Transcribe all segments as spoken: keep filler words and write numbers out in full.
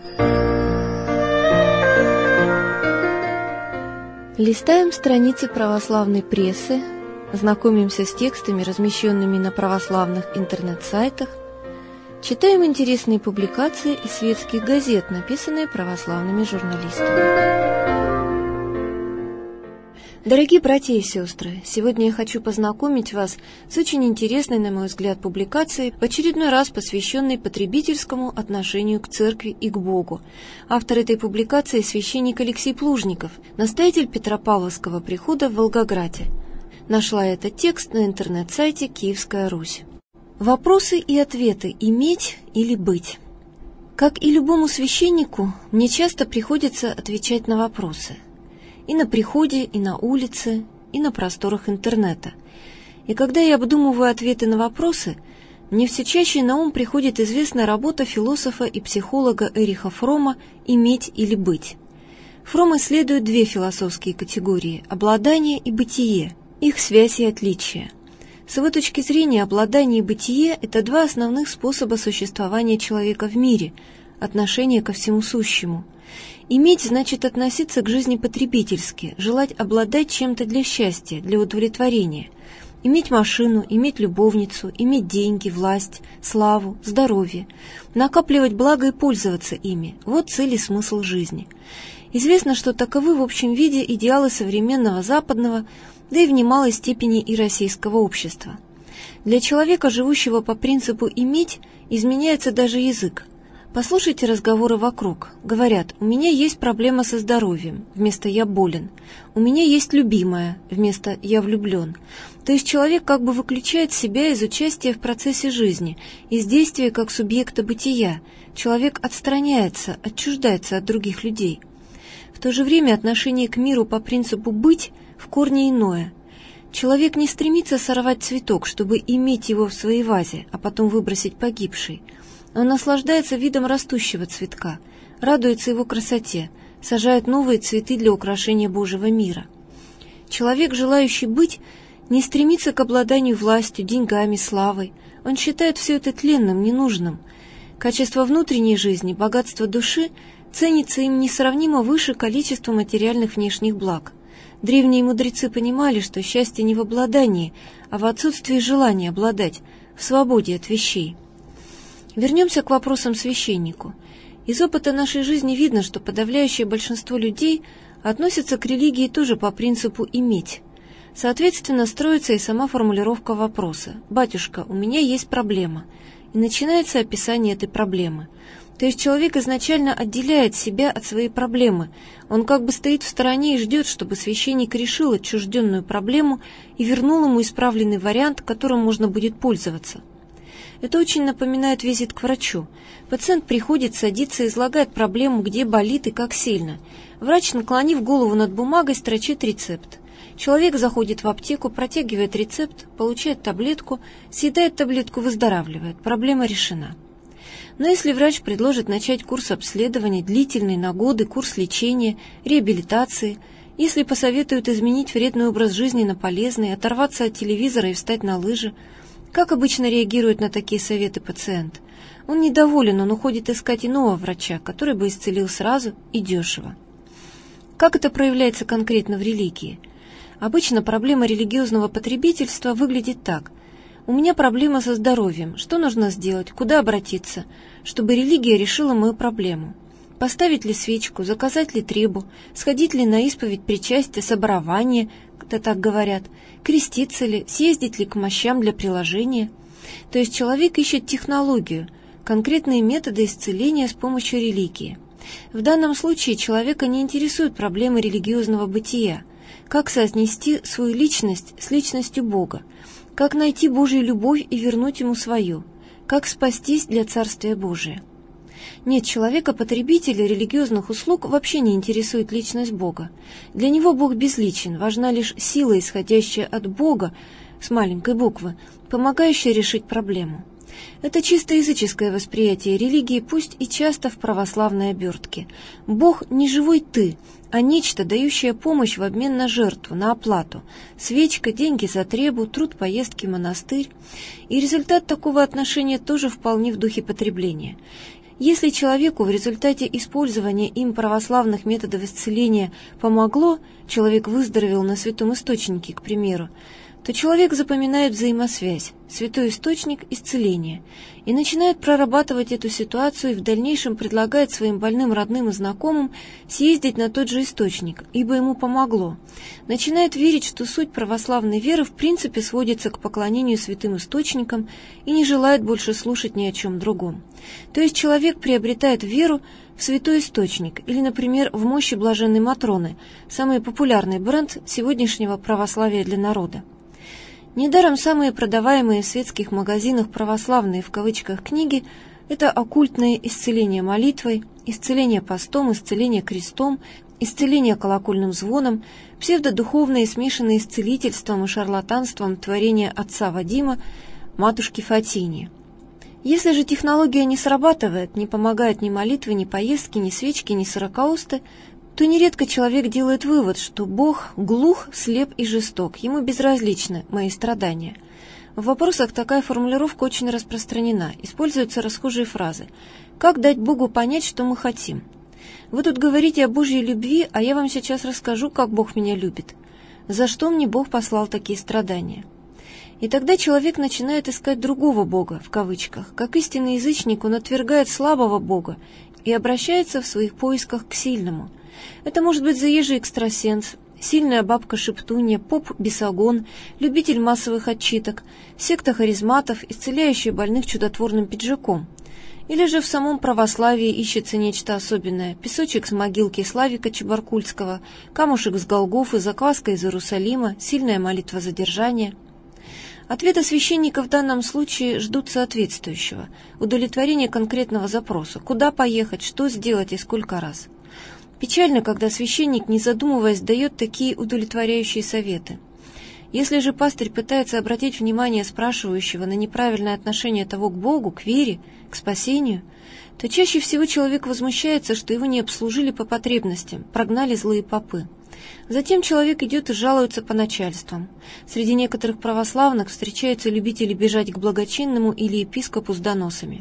Листаем страницы православной прессы, знакомимся с текстами, размещенными на православных интернет-сайтах, читаем интересные публикации из светских газет, написанные православными журналистами. Дорогие братья и сестры, сегодня я хочу познакомить вас с очень интересной, на мой взгляд, публикацией, в очередной раз посвященной потребительскому отношению к церкви и к Богу. Автор этой публикации – священник Алексей Плужников, настоятель Петропавловского прихода в Волгограде. Нашла этот текст на интернет-сайте «Киевская Русь». Вопросы и ответы «иметь или быть». Как и любому священнику, мне часто приходится отвечать на вопросы. И на приходе, и на улице, и на просторах интернета. И когда я обдумываю ответы на вопросы, мне все чаще на ум приходит известная работа философа и психолога Эриха Фромма «Иметь или быть». Фромм исследует две философские категории – обладание и бытие, их связь и отличия. С его точки зрения, обладание и бытие – это два основных способа существования человека в мире, отношение ко всему сущему. Иметь значит относиться к жизни потребительски, желать обладать чем-то для счастья, для удовлетворения. Иметь машину, иметь любовницу, иметь деньги, власть, славу, здоровье. Накапливать благо и пользоваться ими – вот цель и смысл жизни. Известно, что таковы в общем виде идеалы современного западного, да и в немалой степени и российского общества. Для человека, живущего по принципу «иметь», изменяется даже язык. Послушайте разговоры вокруг. Говорят: «У меня есть проблема со здоровьем», вместо «я болен». «У меня есть любимая», вместо «я влюблен». То есть человек как бы выключает себя из участия в процессе жизни, из действия как субъекта бытия. Человек отстраняется, отчуждается от других людей. В то же время отношение к миру по принципу «быть» в корне иное. Человек не стремится сорвать цветок, чтобы иметь его в своей вазе, а потом выбросить погибший. Он наслаждается видом растущего цветка, радуется его красоте, сажает новые цветы для украшения Божьего мира. Человек, желающий быть, не стремится к обладанию властью, деньгами, славой. Он считает все это тленным, ненужным. Качество внутренней жизни, богатство души ценится им несравнимо выше количества материальных внешних благ. Древние мудрецы понимали, что счастье не в обладании, а в отсутствии желания обладать, в свободе от вещей. Вернемся к вопросам священнику. Из опыта нашей жизни видно, что подавляющее большинство людей относятся к религии тоже по принципу «иметь». Соответственно, строится и сама формулировка вопроса: «Батюшка, у меня есть проблема». И начинается описание этой проблемы. То есть человек изначально отделяет себя от своей проблемы. Он как бы стоит в стороне и ждет, чтобы священник решил отчужденную проблему и вернул ему исправленный вариант, которым можно будет пользоваться. Это очень напоминает визит к врачу. Пациент приходит, садится, излагает проблему, где болит и как сильно. Врач, наклонив голову над бумагой, строчит рецепт. Человек заходит в аптеку, протягивает рецепт, получает таблетку, съедает таблетку, выздоравливает. Проблема решена. Но если врач предложит начать курс обследования, длительный, на годы, курс лечения, реабилитации, если посоветует изменить вредный образ жизни на полезный, оторваться от телевизора и встать на лыжи, как обычно реагирует на такие советы пациент? Он недоволен, он уходит искать иного врача, который бы исцелил сразу и дешево. Как это проявляется конкретно в религии? Обычно проблема религиозного потребительства выглядит так. У меня проблема со здоровьем. Что нужно сделать? Куда обратиться, чтобы религия решила мою проблему? Поставить ли свечку, заказать ли требу, сходить ли на исповедь, причастие, соборование, когда так говорят, креститься ли, съездить ли к мощам для приложения. То есть человек ищет технологию, конкретные методы исцеления с помощью религии. В данном случае человека не интересуют проблемы религиозного бытия, как соотнести свою личность с личностью Бога, как найти Божью любовь и вернуть ему свою, как спастись для Царствия Божия. Нет, человека-потребителя религиозных услуг вообще не интересует личность Бога. Для него Бог безличен, важна лишь сила, исходящая от Бога, с маленькой буквы, помогающая решить проблему. Это чисто языческое восприятие религии, пусть и часто в православной обертке. Бог не живой ты, а нечто, дающее помощь в обмен на жертву, на оплату. Свечка, деньги за требу, труд поездки в монастырь. И результат такого отношения тоже вполне в духе потребления. Если человеку в результате использования им православных методов исцеления помогло, человек выздоровел на святом источнике, к примеру, то человек запоминает взаимосвязь, святой источник исцеления, и начинает прорабатывать эту ситуацию и в дальнейшем предлагает своим больным родным и знакомым съездить на тот же источник, ибо ему помогло. Начинает верить, что суть православной веры в принципе сводится к поклонению святым источникам и не желает больше слушать ни о чем другом. То есть человек приобретает веру в святой источник или, например, в мощи блаженной Матроны, самый популярный бренд сегодняшнего православия для народа. Недаром самые продаваемые в светских магазинах православные в кавычках книги – это оккультное исцеление молитвой, исцеление постом, исцеление крестом, исцеление колокольным звоном, псевдодуховные, смешанные с целительством и шарлатанством творения отца Вадима, матушки Фатинии. Если же технология не срабатывает, не помогает ни молитвы, ни поездки, ни свечки, ни сорокаусты, то нередко человек делает вывод, что Бог глух, слеп и жесток, ему безразличны мои страдания. В вопросах такая формулировка очень распространена, используются расхожие фразы «Как дать Богу понять, что мы хотим?» Вы тут говорите о Божьей любви, а я вам сейчас расскажу, как Бог меня любит. За что мне Бог послал такие страдания? И тогда человек начинает искать другого Бога, в кавычках. Как истинный язычник он отвергает слабого Бога и обращается в своих поисках к сильному. Это может быть заезжий экстрасенс, сильная бабка-шептунья, поп-бесогон, любитель массовых отчиток, секта харизматов, исцеляющая больных чудотворным пиджаком. Или же в самом православии ищется нечто особенное: песочек с могилки Славика Чебаркульского, камушек с Голгофы, закваска из Иерусалима, сильная молитва задержания. Ответы священника в данном случае ждут соответствующего, удовлетворения конкретного запроса: куда поехать, что сделать и сколько раз. Печально, когда священник, не задумываясь, дает такие удовлетворяющие советы. Если же пастырь пытается обратить внимание спрашивающего на неправильное отношение того к Богу, к вере, к спасению, то чаще всего человек возмущается, что его не обслужили по потребностям, прогнали злые попы. Затем человек идет и жалуется по начальствам. Среди некоторых православных встречаются любители бежать к благочинному или епископу с доносами.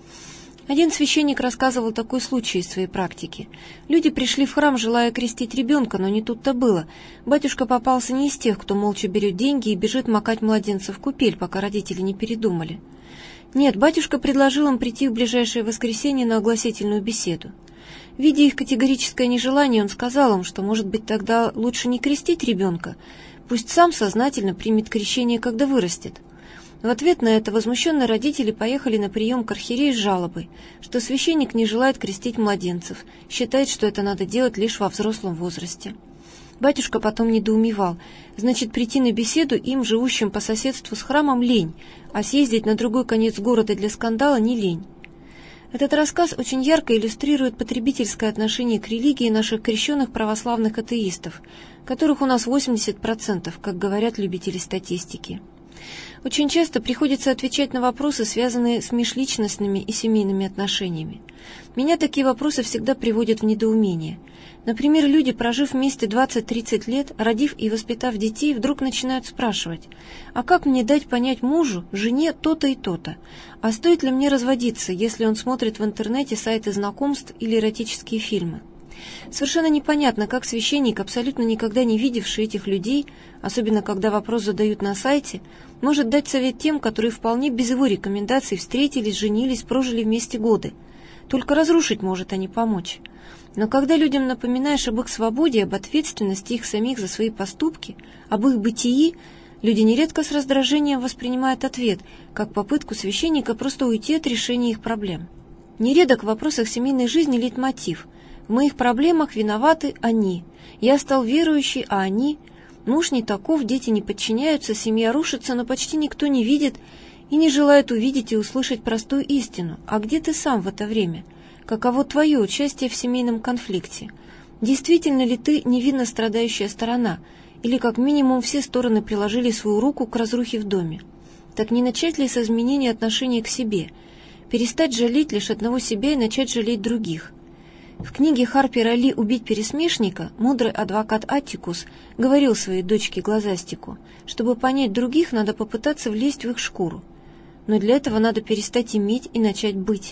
Один священник рассказывал такой случай из своей практики. Люди пришли в храм, желая крестить ребенка, но не тут-то было. Батюшка попался не из тех, кто молча берет деньги и бежит макать младенца в купель, пока родители не передумали. Нет, батюшка предложил им прийти в ближайшее воскресенье на огласительную беседу. Видя их категорическое нежелание, он сказал им, что, может быть, тогда лучше не крестить ребенка, пусть сам сознательно примет крещение, когда вырастет. В ответ на это возмущенные родители поехали на прием к архиерею с жалобой, что священник не желает крестить младенцев, считает, что это надо делать лишь во взрослом возрасте. Батюшка потом недоумевал, значит, прийти на беседу им, живущим по соседству с храмом, лень, а съездить на другой конец города для скандала не лень. Этот рассказ очень ярко иллюстрирует потребительское отношение к религии наших крещенных православных атеистов, которых у нас восемьдесят процентов, как говорят любители статистики. Очень часто приходится отвечать на вопросы, связанные с межличностными и семейными отношениями. Меня такие вопросы всегда приводят в недоумение. Например, люди, прожив вместе двадцать-тридцать лет, родив и воспитав детей, вдруг начинают спрашивать: а как мне дать понять мужу, жене то-то и то-то? А стоит ли мне разводиться, если он смотрит в интернете сайты знакомств или эротические фильмы? Совершенно непонятно, как священник, абсолютно никогда не видевший этих людей, особенно когда вопрос задают на сайте, может дать совет тем, которые вполне без его рекомендаций встретились, женились, прожили вместе годы. Только разрушить может, а не помочь. Но когда людям напоминаешь об их свободе, об ответственности их самих за свои поступки, об их бытии, люди нередко с раздражением воспринимают ответ, как попытку священника просто уйти от решения их проблем. Нередок в вопросах семейной жизни лейтмотив: в моих проблемах виноваты они, я стал верующий, а они... Муж не таков, дети не подчиняются, семья рушится, но почти никто не видит и не желает увидеть и услышать простую истину. А где ты сам в это время? Каково твое участие в семейном конфликте? Действительно ли ты невинно страдающая сторона? Или как минимум все стороны приложили свою руку к разрухе в доме? Так не начать ли с изменения отношения к себе? Перестать жалеть лишь одного себя и начать жалеть других? В книге Харпера Ли «Убить пересмешника» мудрый адвокат Аттикус говорил своей дочке Глазастику: чтобы понять других, надо попытаться влезть в их шкуру. Но для этого надо перестать иметь и начать быть.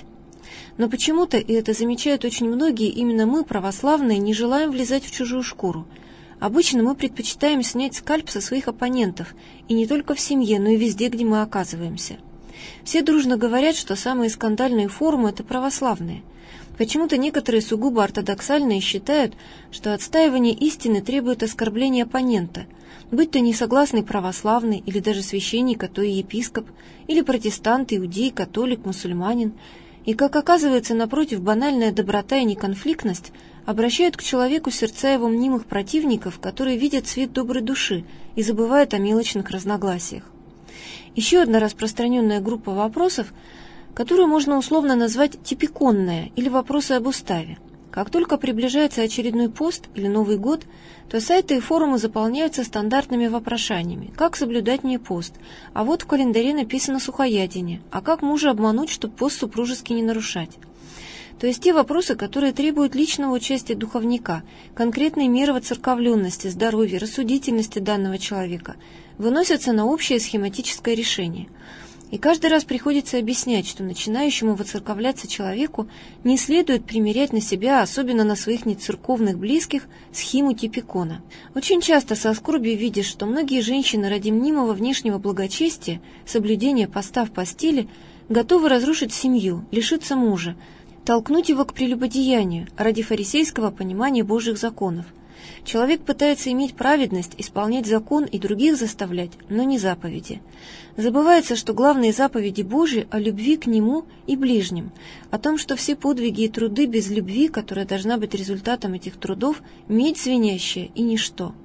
Но почему-то, и это замечают очень многие, именно мы, православные, не желаем влезать в чужую шкуру. Обычно мы предпочитаем снять скальп со своих оппонентов, и не только в семье, но и везде, где мы оказываемся. Все дружно говорят, что самые скандальные форумы – это православные. Почему-то некоторые сугубо ортодоксальные считают, что отстаивание истины требует оскорбления оппонента, будь то несогласный православный или даже священник, а то и епископ, или протестант, иудей, католик, мусульманин. И, как оказывается, напротив, банальная доброта и неконфликтность обращают к человеку сердца его мнимых противников, которые видят свет доброй души и забывают о мелочных разногласиях. Еще одна распространенная группа вопросов, которую можно условно назвать типиконная или вопросы об уставе. Как только приближается очередной пост или Новый год, то сайты и форумы заполняются стандартными вопрошаниями. Как соблюдать мне пост? А вот в календаре написано сухоядение. А как мужа обмануть, чтобы пост супружеский не нарушать? То есть те вопросы, которые требуют личного участия духовника, конкретной меры воцерковленности, здоровья, рассудительности данного человека, выносятся на общее схематическое решение. И каждый раз приходится объяснять, что начинающему воцерковляться человеку не следует примерять на себя, особенно на своих нецерковных близких, схему типикона. Очень часто со скорбью видишь, что многие женщины ради мнимого внешнего благочестия, соблюдения поста в постели, готовы разрушить семью, лишиться мужа, толкнуть его к прелюбодеянию ради фарисейского понимания Божьих законов. Человек пытается иметь праведность, исполнять закон и других заставлять, но не заповеди. Забывается, что главные заповеди Божьи о любви к Нему и ближним, о том, что все подвиги и труды без любви, которая должна быть результатом этих трудов, медь звенящая и ничто.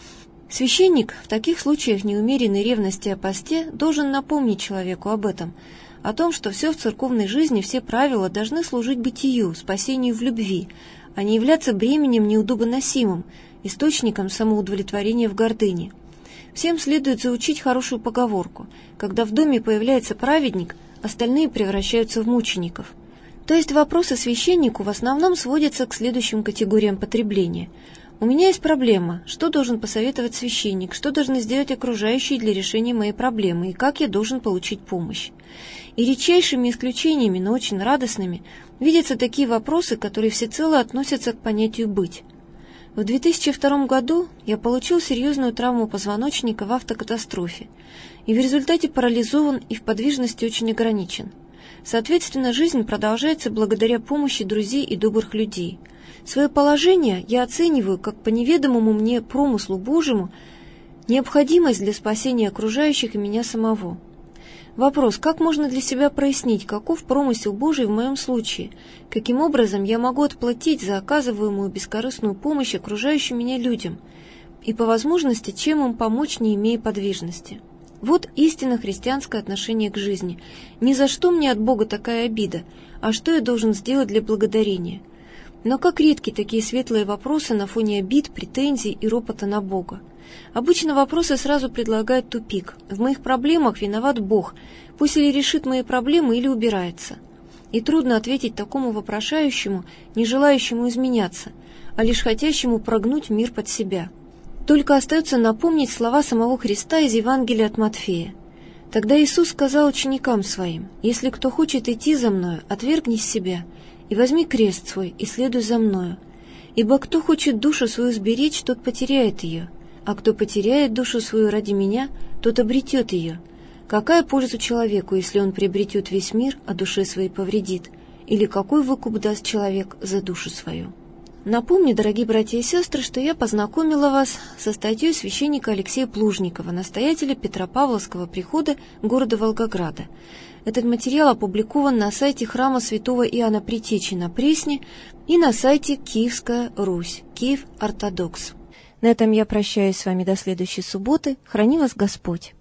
Священник в таких случаях неумеренной ревности о посте должен напомнить человеку об этом, о том, что все в церковной жизни, все правила должны служить бытию, спасению в любви, а не являться бременем неудобоносимым, источником самоудовлетворения в гордыне. Всем следует заучить хорошую поговорку: когда в доме появляется праведник, остальные превращаются в мучеников. То есть вопросы священнику в основном сводятся к следующим категориям потребления. У меня есть проблема, что должен посоветовать священник, что должны сделать окружающие для решения моей проблемы и как я должен получить помощь. И редчайшими исключениями, но очень радостными, видятся такие вопросы, которые всецело относятся к понятию «быть». В две тысячи втором году я получил серьезную травму позвоночника в автокатастрофе и в результате парализован и в подвижности очень ограничен. Соответственно, жизнь продолжается благодаря помощи друзей и добрых людей. Свое положение я оцениваю как по неведомому мне промыслу Божьему необходимость для спасения окружающих и меня самого. Вопрос, как можно для себя прояснить, каков промысел Божий в моем случае, каким образом я могу отплатить за оказываемую бескорыстную помощь окружающим меня людям, и по возможности, чем им помочь, не имея подвижности. Вот истинно христианское отношение к жизни. Ни за что мне от Бога такая обида, а что я должен сделать для благодарения? Но как редки такие светлые вопросы на фоне обид, претензий и ропота на Бога. Обычно вопросы сразу предлагают тупик. В моих проблемах виноват Бог. Пусть или решит мои проблемы, или убирается. И трудно ответить такому вопрошающему, не желающему изменяться, а лишь хотящему прогнуть мир под себя. Только остается напомнить слова самого Христа из Евангелия от Матфея. Тогда Иисус сказал ученикам своим: «Если кто хочет идти за Мною, отвергни себя, и возьми крест свой, и следуй за Мною. Ибо кто хочет душу свою сберечь, тот потеряет ее, а кто потеряет душу свою ради Меня, тот обретет ее. Какая польза человеку, если он приобретет весь мир, а душе своей повредит? Или какой выкуп даст человек за душу свою?» Напомню, дорогие братья и сестры, что я познакомила вас со статьей священника Алексея Плужникова, настоятеля Петропавловского прихода города Волгограда. Этот материал опубликован на сайте храма святого Иоанна Предтечи на Пресне и на сайте Киевская Русь, Киев Ортодокс. На этом я прощаюсь с вами до следующей субботы. Храни вас Господь!